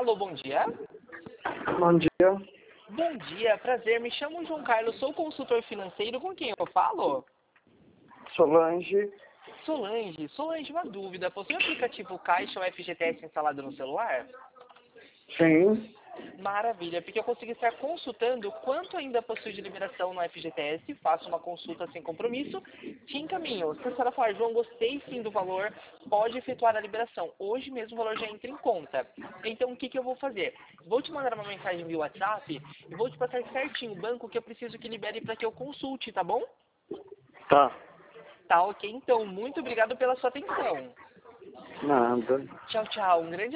Alô, bom dia. Bom dia. Bom dia, prazer. Me chamo João Carlos, sou consultor financeiro. Com quem eu falo? Solange. Solange, uma dúvida. Possui o aplicativo Caixa ou FGTS instalado no celular? Sim. Maravilha, porque eu consegui estar consultando quanto ainda possui de liberação no FGTS, faço uma consulta sem compromisso, te encaminho. Se a senhora falar, João, gostei sim do valor, pode efetuar a liberação. Hoje mesmo o valor já entra em conta. Então o que eu vou fazer? Vou te mandar uma mensagem via WhatsApp e vou te passar certinho o banco que eu preciso que libere para que eu consulte, tá bom? Tá. Tá ok, então. Muito obrigado pela sua atenção. Nada. Tchau, tchau. Um grande